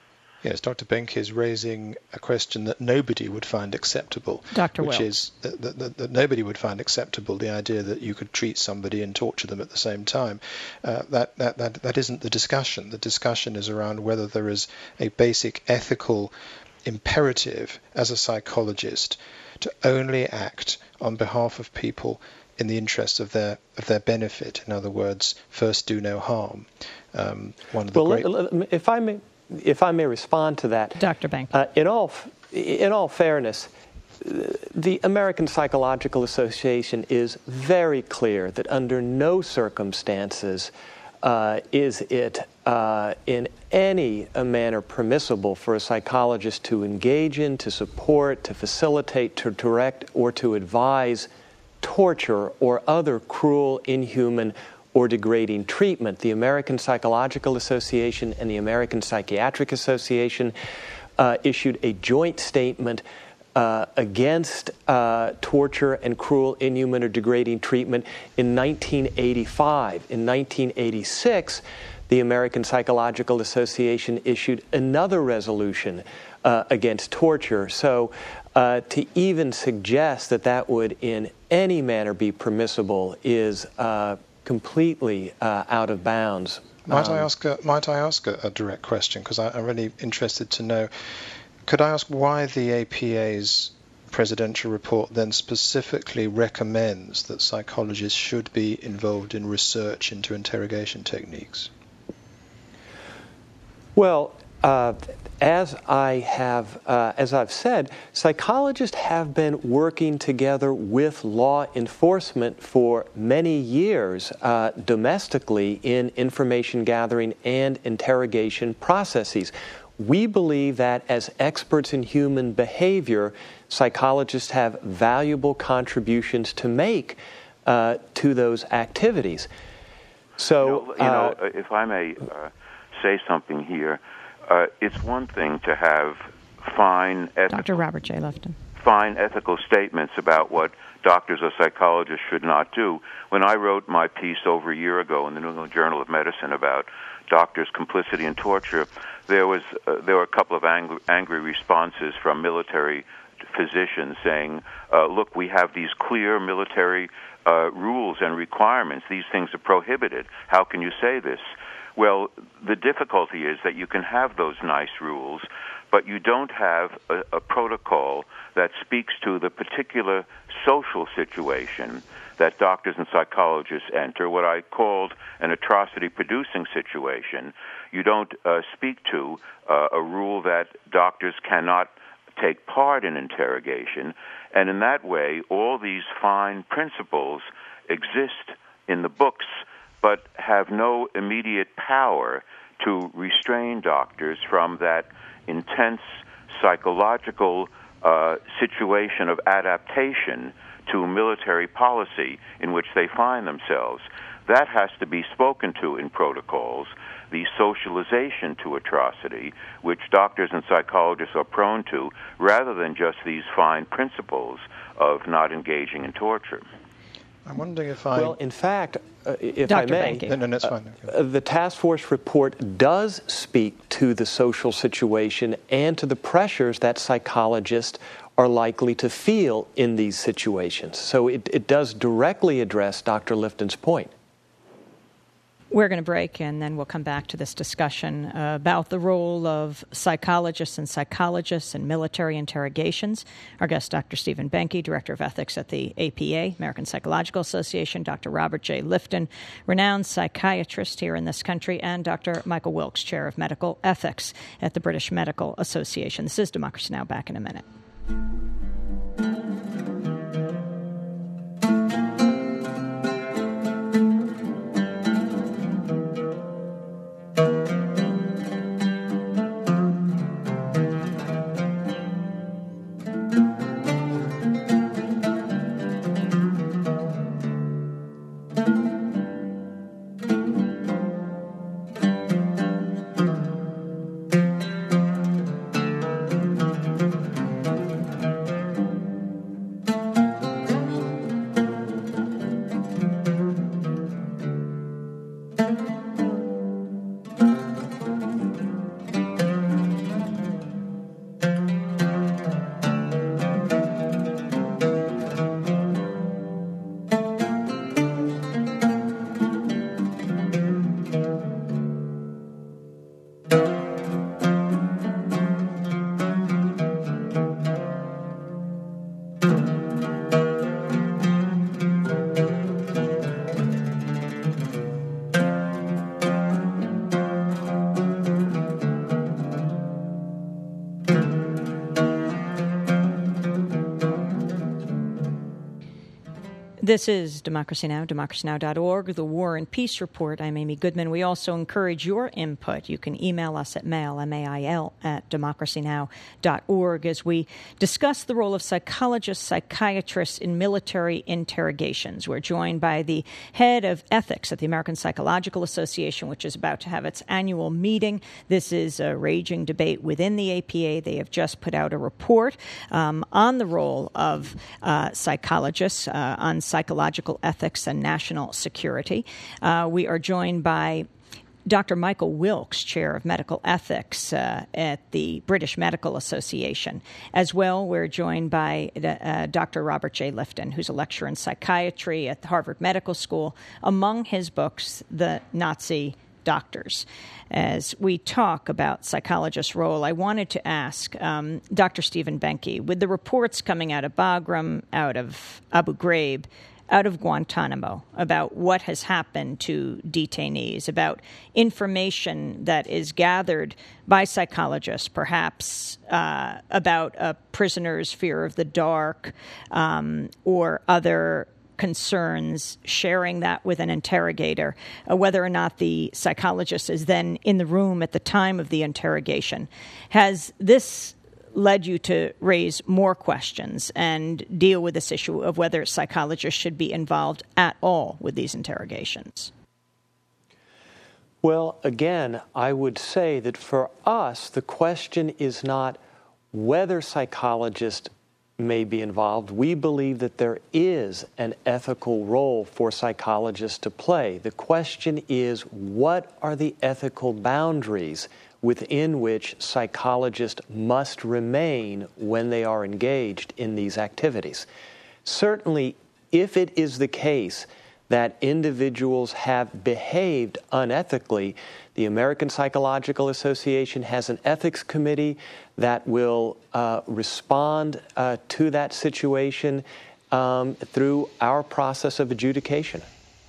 Yes, Doctor Benke is raising a question that nobody would find acceptable. Doctor Which Wilkes. is that, that, that, that nobody would find acceptable, the idea that you could treat somebody and torture them at the same time. Uh, that, that, that, that isn't the discussion. The discussion is around whether there is a basic ethical imperative as a psychologist to only act on behalf of people in the interest of their of their benefit. In other words, first do no harm. Um, one of the well, great... let, let, if I may, if I may respond to that, Doctor Benke. Uh, in all in all fairness, the American Psychological Association is very clear that under no circumstances uh, is it uh, in any manner permissible for a psychologist to engage in, to support, to facilitate, to direct, or to advise torture or other cruel, inhuman, or degrading treatment. The American Psychological Association and the American Psychiatric Association uh, issued a joint statement uh, against uh, torture and cruel, inhuman, or degrading treatment in nineteen eighty-five. In nineteen eighty-six, the American Psychological Association issued another resolution uh, against torture. So uh, to even suggest that that would in any manner be permissible is uh, completely uh, out of bounds. Might um, I ask a, might I ask a, a direct question? Because I'm really interested to know. Could I ask why the A P A's presidential report then specifically recommends that psychologists should be involved in research into interrogation techniques? Well, uh, as I have, uh, as I've said, psychologists have been working together with law enforcement for many years uh, domestically in information gathering and interrogation processes. We believe that as experts in human behavior, psychologists have valuable contributions to make uh, to those activities. So, you know, you know uh, if I may uh, say something here, uh, it's one thing to have fine ethical, Doctor Robert J. Lifton. fine ethical statements about what doctors or psychologists should not do. When I wrote my piece over a year ago in the New England Journal of Medicine about doctors' complicity in torture, there was uh, there were a couple of angry, angry responses from military physicians saying, uh, look, we have these clear military uh, rules and requirements. These things are prohibited. How can you say this? Well, the difficulty is that you can have those nice rules, but you don't have a, a protocol that speaks to the particular social situation that doctors and psychologists enter, what I called an atrocity-producing situation. You don't uh, speak to uh, a rule that doctors cannot take part in interrogation, and in that way, all these fine principles exist in the books but have no immediate power to restrain doctors from that intense psychological uh, situation of adaptation to military policy in which they find themselves. That has to be spoken to in protocols, the socialization to atrocity, which doctors and psychologists are prone to, rather than just these fine principles of not engaging in torture. I'm wondering if I... Well, in fact, uh, if Doctor I may, Benke. No, no, that's fine. uh, the task force report does speak to the social situation and to the pressures that psychologists are likely to feel in these situations. So it, it does directly address Doctor Lifton's point. We're going to break, and then we'll come back to this discussion uh, about the role of psychologists and psychologists in military interrogations. Our guest, Doctor Stephen Benke, Director of Ethics at the A P A, American Psychological Association, Doctor Robert J. Lifton, renowned psychiatrist here in this country, and Doctor Michael Wilkes, Chair of Medical Ethics at the British Medical Association. This is Democracy Now! Back in a minute. This is Democracy Now!, democracy now dot org, the War and Peace Report. I'm Amy Goodman. We also encourage your input. You can email us at mail, M A I L, at democracy now dot org as we discuss the role of psychologists, psychiatrists in military interrogations. We're joined by the head of ethics at the American Psychological Association, which is about to have its annual meeting. This is a raging debate within the A P A. They have just put out a report um, on the role of uh, psychologists uh, on psychological ethics and national security. Uh, we are joined by Doctor Michael Wilkes, Chair of Medical Ethics uh, at the British Medical Association. As well, we're joined by uh, Doctor Robert J. Lifton, who's a lecturer in psychiatry at the Harvard Medical School. Among his books, The Nazi Doctors. As we talk about psychologists' role, I wanted to ask um, Doctor Stephen Benke, with the reports coming out of Bagram, out of Abu Ghraib, out of Guantanamo, about what has happened to detainees, about information that is gathered by psychologists, perhaps uh, about a prisoner's fear of the dark um, or other concerns, sharing that with an interrogator, uh, whether or not the psychologist is then in the room at the time of the interrogation. Has this led you to raise more questions and deal with this issue of whether psychologists should be involved at all with these interrogations? Well, again, I would say that for us, the question is not whether psychologists may be involved. We believe that there is an ethical role for psychologists to play. The question is, what are the ethical boundaries within which psychologists must remain when they are engaged in these activities? Certainly, if it is the case that individuals have behaved unethically, the American Psychological Association has an ethics committee that will uh, respond uh, to that situation um, through our process of adjudication.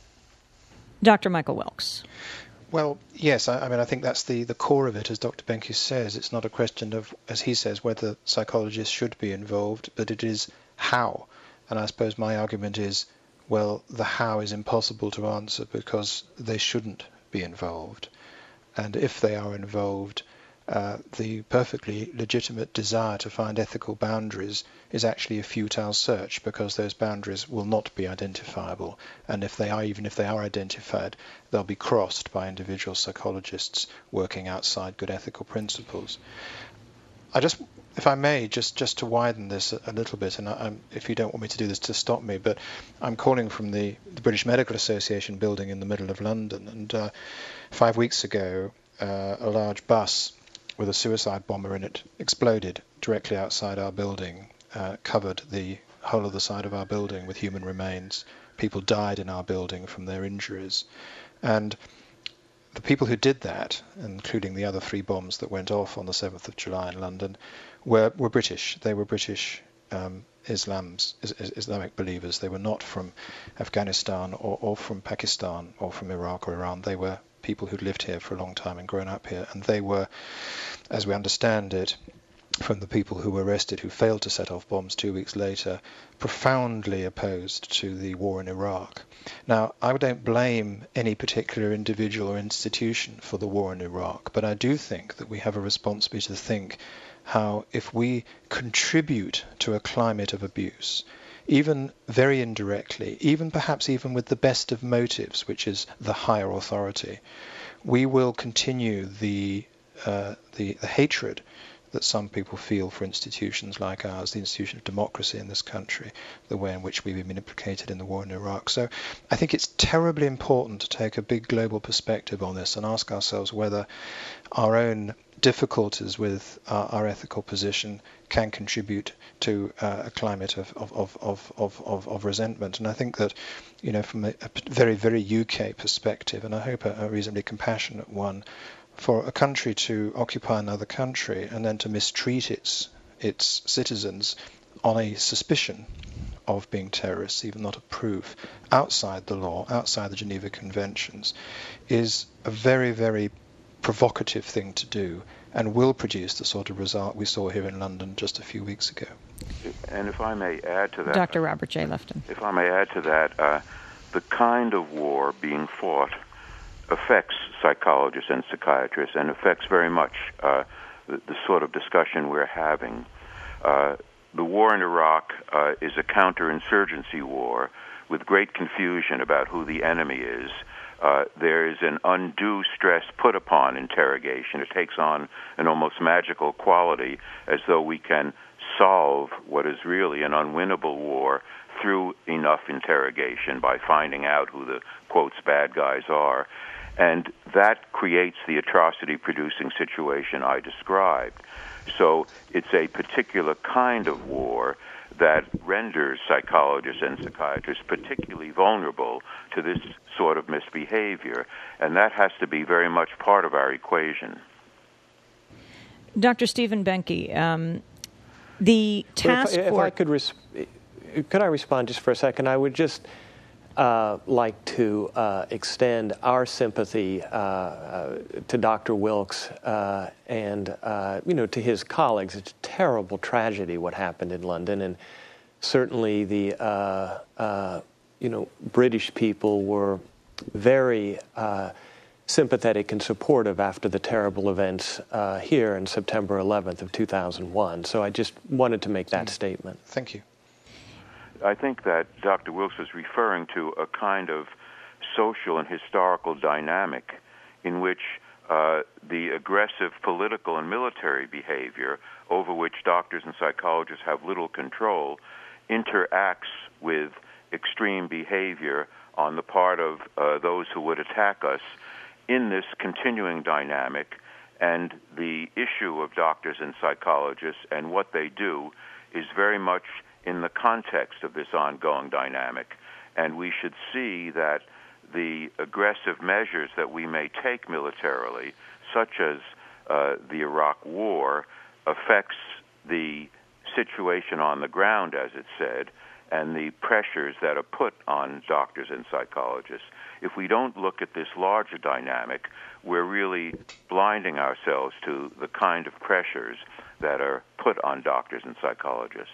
Doctor Michael Wilkes. Well, yes, I, I mean, I think that's the, the core of it, as Doctor Benke says. It's not a question of, as he says, whether psychologists should be involved, but it is how. And I suppose my argument is, well, the how is impossible to answer because they shouldn't be involved. And if they are involved, uh, the perfectly legitimate desire to find ethical boundaries is actually a futile search because those boundaries will not be identifiable. And if they are, even if they are identified, they'll be crossed by individual psychologists working outside good ethical principles. I just, if I may, just, just to widen this a, a little bit, and I, I'm, if you don't want me to do this, to stop me, but I'm calling from the, the British Medical Association building in the middle of London, and uh, five weeks ago, uh, a large bus with a suicide bomber in it exploded directly outside our building, uh, covered the whole of the side of our building with human remains. People died in our building from their injuries. And the people who did that, including the other three bombs that went off on the seventh of July in London, were, were British. They were British um, Islams, is, is, Islamic believers. They were not from Afghanistan or, or from Pakistan or from Iraq or Iran. They were people who'd lived here for a long time and grown up here. And they were, as we understand it, from the people who were arrested who failed to set off bombs two weeks later, profoundly opposed to the war in Iraq. Now, I don't blame any particular individual or institution for the war in Iraq, but I do think that we have a responsibility to think how if we contribute to a climate of abuse, even very indirectly, even perhaps even with the best of motives, which is the higher authority, we will continue the uh, the, the hatred that some people feel for institutions like ours, the institution of democracy in this country, the way in which we've been implicated in the war in Iraq. So I think it's terribly important to take a big global perspective on this and ask ourselves whether our own difficulties with our, our ethical position can contribute to uh, a climate of of, of, of, of, of of resentment. And I think that, you know, from a, a very, very U K perspective, and I hope a, a reasonably compassionate one, for a country to occupy another country and then to mistreat its its citizens on a suspicion of being terrorists, even not a proof, outside the law, outside the Geneva Conventions, is a very, very provocative thing to do and will produce the sort of result we saw here in London just a few weeks ago. And if I may add to that... Doctor Robert J. Lifton. If I may add to that, uh, the kind of war being fought affects psychologists and psychiatrists and affects very much uh, the, the sort of discussion we're having. Uh, the war in Iraq uh, is a counterinsurgency war with great confusion about who the enemy is. Uh, there is an undue stress put upon interrogation. It takes on an almost magical quality, as though we can solve what is really an unwinnable war through enough interrogation by finding out who the, quotes, bad guys are. And that creates the atrocity-producing situation I described. So it's a particular kind of war that renders psychologists and psychiatrists particularly vulnerable to this sort of misbehavior. And that has to be very much part of our equation. Doctor Stephen Benke, um, the task if, I, if force... I could, res- could I respond just for a second? I would just uh, like to uh, extend our sympathy uh, uh, to Doctor Wilkes uh, and uh, you know to his colleagues. It's a terrible tragedy what happened in London, and certainly the uh, uh, you know British people were very uh, sympathetic and supportive after the terrible events uh, here on September eleventh of two thousand one. So I just wanted to make that mm. statement. Thank you. I think that Doctor Wilkes was referring to a kind of social and historical dynamic in which uh, the aggressive political and military behavior, over which doctors and psychologists have little control, interacts with extreme behavior on the part of uh, those who would attack us in this continuing dynamic. And the issue of doctors and psychologists and what they do is very much in the context of this ongoing dynamic. And we should see that the aggressive measures that we may take militarily, such as uh, the Iraq War, affects the situation on the ground, as it said, and the pressures that are put on doctors and psychologists. If we don't look at this larger dynamic, we're really blinding ourselves to the kind of pressures that are put on doctors and psychologists.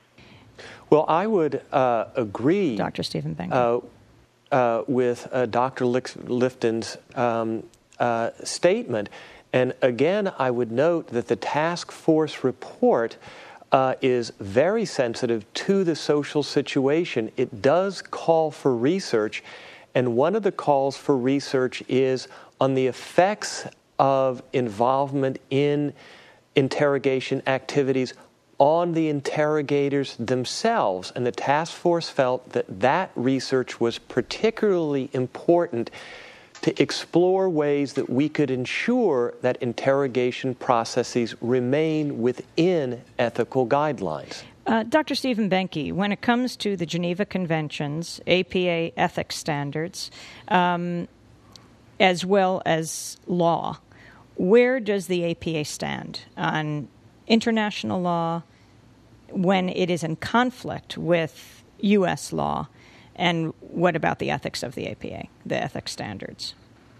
Well, I would uh, agree, Doctor Stephen Benke, uh, uh, with uh, Doctor Lifton's um, uh, statement. And again, I would note that the task force report uh, is very sensitive to the social situation. It does call for research, and one of the calls for research is on the effects of involvement in interrogation activities on the interrogators themselves. And the task force felt that that research was particularly important to explore ways that we could ensure that interrogation processes remain within ethical guidelines. Uh, Doctor Stephen Benke, when it comes to the Geneva Conventions, A P A ethics standards, um, as well as law, where does the A P A stand on international law when it is in conflict with U S law? And what about the ethics of the A P A, the ethics standards?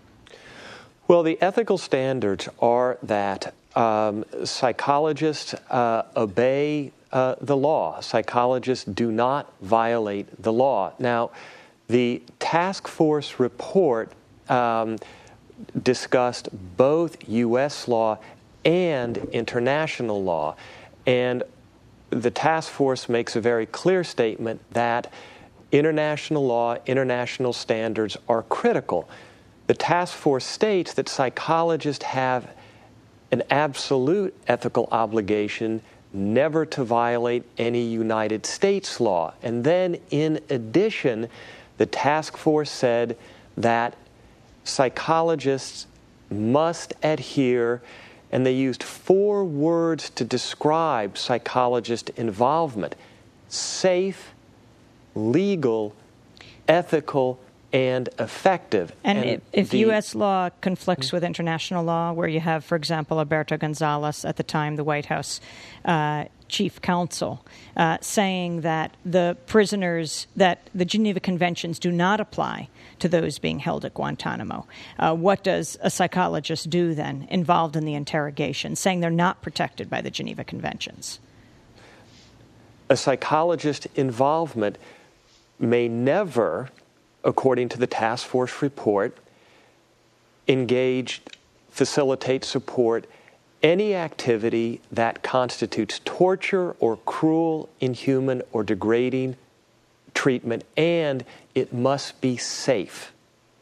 Well, the ethical standards are that um, psychologists uh, obey uh, the law. Psychologists do not violate the law. Now, the task force report um, discussed both U S law and international law. And the task force makes a very clear statement that international law, international standards are critical. The task force states that psychologists have an absolute ethical obligation never to violate any United States law. And then, in addition, the task force said that psychologists must adhere, and they used four words to describe psychologist involvement: safe, legal, ethical, and effective. And, and if, if the, U S law conflicts mm-hmm. with international law, where you have, for example, Alberto Gonzales, at the time the White House uh, chief counsel, uh, saying that the prisoners, that the Geneva Conventions do not apply to those being held at Guantanamo. Uh, what does a psychologist do then involved in the interrogation, saying they're not protected by the Geneva Conventions? A psychologist involvement may never, according to the task force report, engage, facilitate, support any activity that constitutes torture or cruel, inhuman, or degrading treatment, and it must be safe.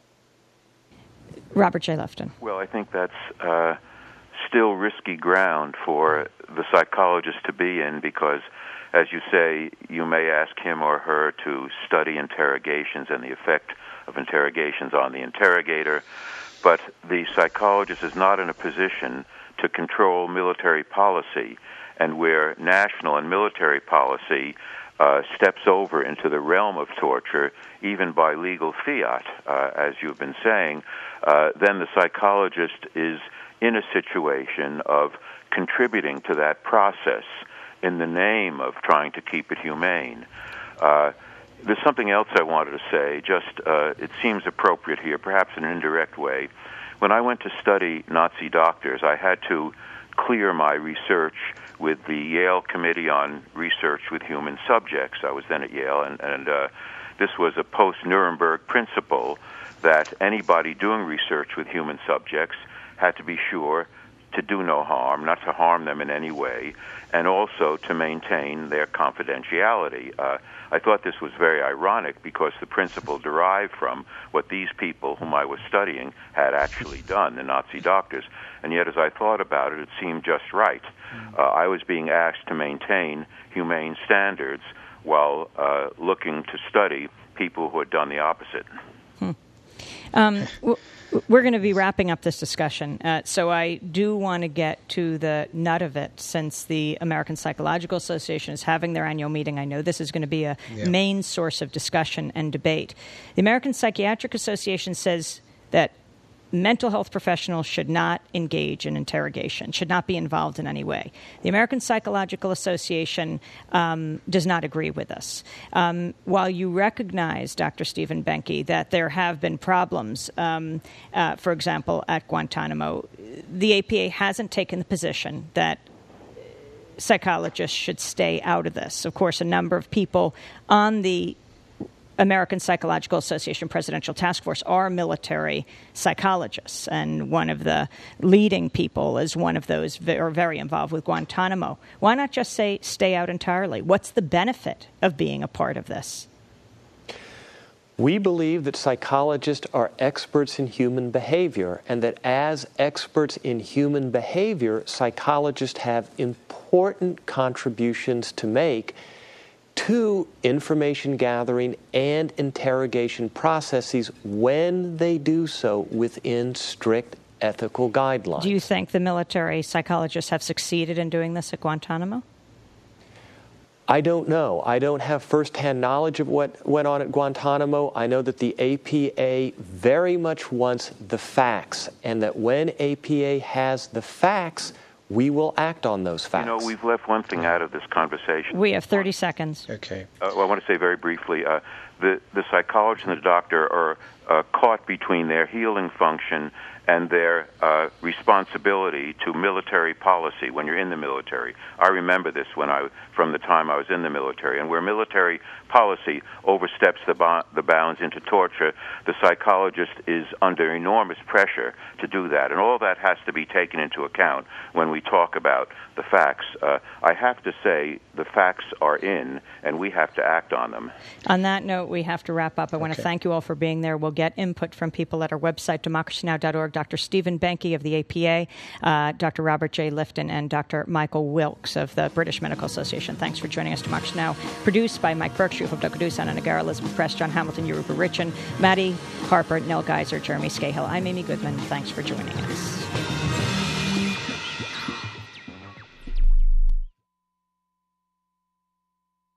Robert J. Lifton. Well, I think that's uh, still risky ground for the psychologist to be in because, as you say, you may ask him or her to study interrogations and the effect of interrogations on the interrogator, but the psychologist is not in a position to control military policy, and where national and military policy uh, steps over into the realm of torture, even by legal fiat, uh, as you've been saying, uh, then the psychologist is in a situation of contributing to that process in the name of trying to keep it humane. Uh, there's something else I wanted to say, just uh, it seems appropriate here, perhaps in an indirect way. When I went to study Nazi doctors, I had to clear my research with the Yale Committee on Research with Human Subjects. I was then at Yale, and, and uh, this was a post-Nuremberg principle that anybody doing research with human subjects had to be sure to do no harm, not to harm them in any way, and also to maintain their confidentiality. Uh, I thought this was very ironic because the principle derived from what these people whom I was studying had actually done, the Nazi doctors. And yet, as I thought about it, it seemed just right. Uh, I was being asked to maintain humane standards while uh, looking to study people who had done the opposite. Hmm. Um, w- We're going to be wrapping up this discussion, uh, so I do want to get to the nut of it. Since the American Psychological Association is having their annual meeting, I know this is going to be a yeah. main source of discussion and debate. The American Psychiatric Association says that mental health professionals should not engage in interrogation, should not be involved in any way. The American Psychological Association um, does not agree with us. Um, while you recognize, Doctor Stephen Benke, that there have been problems, um, uh, for example, at Guantanamo, the A P A hasn't taken the position that psychologists should stay out of this. Of course, a number of people on the American Psychological Association Presidential Task Force are military psychologists, and one of the leading people is one of those who are very involved with Guantanamo. Why not just say stay out entirely? What's the benefit of being a part of this? We believe that psychologists are experts in human behavior, and that as experts in human behavior, psychologists have important contributions to make to information gathering and interrogation processes when they do so within strict ethical guidelines. Do you think the military psychologists have succeeded in doing this at Guantanamo? I don't know. I don't have firsthand knowledge of what went on at Guantanamo. I know that the A P A very much wants the facts, and that when A P A has the facts, we will act on those facts. You know, we've left one thing out of this conversation. We have thirty seconds. Okay. Uh, well, I want to say very briefly, uh, the, the psychologist and the doctor are uh, caught between their healing function and their uh, responsibility to military policy when you're in the military. I remember this when I, from the time I was in the military, and where military policy oversteps the, bo- the bounds into torture, the psychologist is under enormous pressure to do that, and all that has to be taken into account when we talk about the facts. Uh, I have to say the facts are in, and we have to act on them. On that note, we have to wrap up. I want okay. to thank you all for being there. We'll get input from people at our website, democracy now dot org. Doctor Stephen Benke of the A P A, uh, Doctor Robert J. Lifton, and Doctor Michael Wilkes of the British Medical Association. Thanks for joining us. Democracy Now! Produced by Mike Berkshire, Hope Dokadu, Sana Nagara, Elizabeth Press, John Hamilton, Yoruba Richin, Maddie Harper, Nell Geiser, Jeremy Scahill. I'm Amy Goodman. Thanks for joining us.